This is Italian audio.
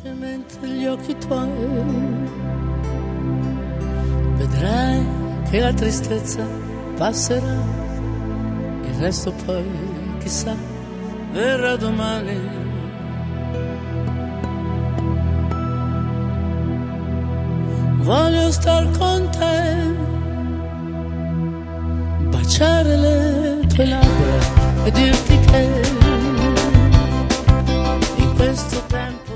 velocemente gli occhi tuoi, vedrai che la tristezza passerà, il resto poi chissà verrà domani. Voglio star con te, baciare le tue labbra e dirti che in questo tempo